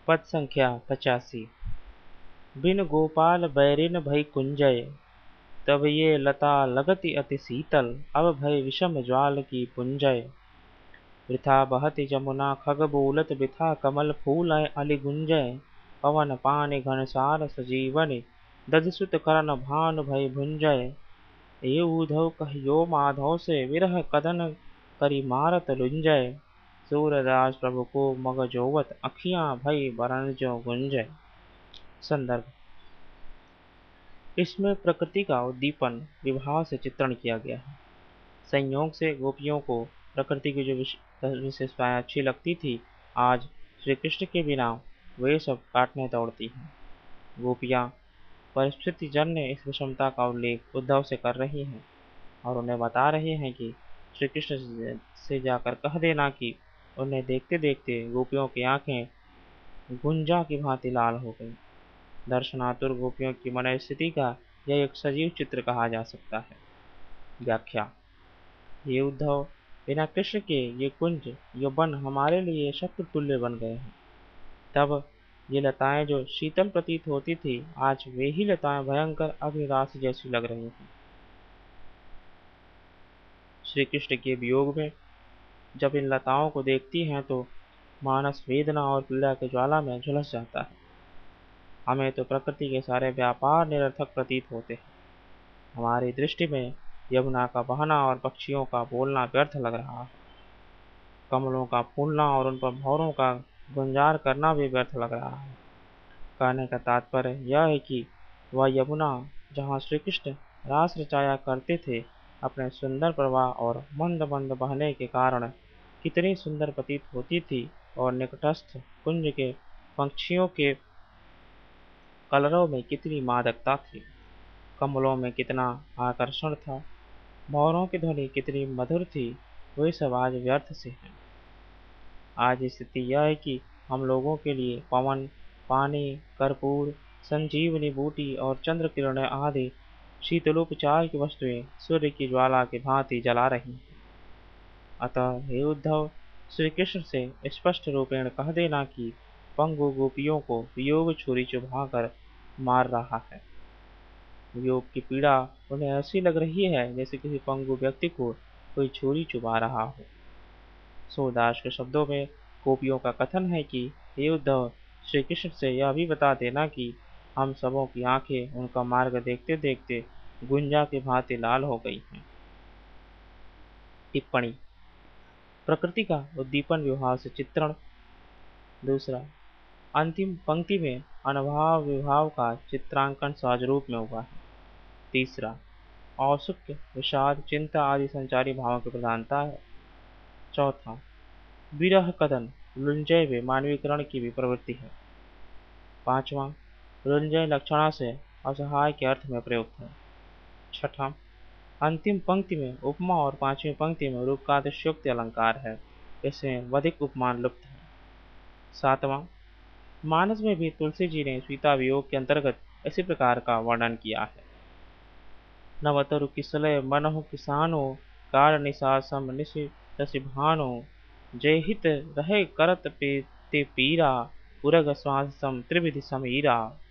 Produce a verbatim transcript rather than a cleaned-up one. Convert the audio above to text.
पद संख्या पचासी। बिन गोपाल बैरिन भई कुंजय, तब ये लता लगति अति शीतल, अब भय विषम ज्वाल की पुंजय। वृथा बहति जमुना खग बोलत, बिथा कमल फूल अलि गुंजय। पवन पानि घनसार सजीवनि, दधसुत करण भानु भय भुंजय। ए उधव कहियो माधव से, विरह कदन करि मारत लुंजय। सूरदास प्रभु को मग जोवत, अखियां भई बरन जो गुंजय। संदर्भ। इसमें प्रकृति का उद्दीपन विभाव से चित्रण किया गया है। संयोग से गोपियों को प्रकृति की जो विशेषताएं अच्छी लगती थी, आज श्री कृष्ण के बिना वे सब काटने दौड़ती हैं। गोपियां परिस्थिति जन्य इस विषमता का उल्लेख उद्धव से कर रही हैं और उन्हें बता रहे हैं कि श्री कृष्ण से जाकर कह देना कि उन्हें देखते देखते गोपियों की आंखें गुंजा की भांति लाल हो गई। दर्शनातुर गोपियों की मन स्थिति का यह एक सजीव चित्र कहा जा सकता है। व्याख्या। ये उद्धव, बिना कृष्ण के ये कुंज, ये वन हमारे लिए शत्रु तुल्य बन गए हैं। तब ये लताएं जो शीतल प्रतीत होती थी, आज वे ही लताएं भयंकर अग्निराशि जैसी लग रही हैं। श्री कृष्ण के वियोग में जब इन लताओं को देखती हैं तो मानस वेदना और पीड़ा के ज्वाला में झुलस जाता है। हमें तो प्रकृति के सारे व्यापार निरर्थक प्रतीत होते हैं। हमारी दृष्टि में यमुना का बहना और पक्षियों का बोलना व्यर्थ लग रहा है। कमलों का फूलना और उन पर भंवरों का गुंजार करना भी व्यर्थ लग रहा है। कहने का तात्पर्य यह है कि वह यमुना जहाँ श्री कृष्ण रास रचाया करते थे, अपने सुंदर प्रवाह और मंद मंद बहने के कारण कितनी सुंदर प्रतीत होती थी, और निकटस्थ कुंज के पंछियों के कलरव में कितनी मादकता थी, कमलों में कितना आकर्षण था, भंवरों की ध्वनि कितनी मधुर थी, वे सब आज व्यर्थ से हैं। आज स्थिति यह है कि हम लोगों के लिए पवन, पानी, कर्पूर, संजीवनी बूटी और चंद्र किरणें आदि शीतलोपचार की वस्तुएं सूर्य की ज्वाला की भांति जला रही हैं। अतः हे उद्धव, श्री कृष्ण से स्पष्ट रूपेण कह देना कि पंगु गोपियों को वियोग छुरी चुभाकर मार रहा है। वियोग की पीड़ा उन्हें ऐसी लग रही है जैसे किसी पंगु व्यक्ति को कोई छुरी चुभा रहा हो। सूरदास के शब्दों में गोपियों का कथन है कि हे उद्धव, श्री कृष्ण से यह भी बता देना कि हम सबों की आंखें उनका मार्ग देखते देखते गुंजा की भांति लाल हो गई हैं। टिप्पणी। प्रकृति का उद्दीपन विभाव से चित्रण। दूसरा, अंतिम पंक्ति में अनभाव विभाव का चित्रांकन सहज रूप में हुआ है। तीसरा, औत्सुक्य, विषाद, चिंता आदि संचारी भावों की प्रधानता है। चौथा, विरह कदन, लुंजय व मानवीकरण की भी प्रवृत्ति है। पांचवा, लुंजय लक्षणा से असहाय के अर्थ में प्रयुक्त है। छठा, अंतिम पंक्ति में उपमा और पांचवी पंक्ति में रूप का अतिशयोक्ति अलंकार है, इसमें वधिक उपमान लुप्त है। सातवां, मानस में भी तुलसी जी ने सीता वियोग के अंतर्गत इसी प्रकार का वर्णन किया है। नवतरु किसलय मनहु किसानो, कार निशा सम निशि तसि भानो। जय हित रहे करत पे ते पीरा, उरग श्वास सम त्रिविधि समीरा।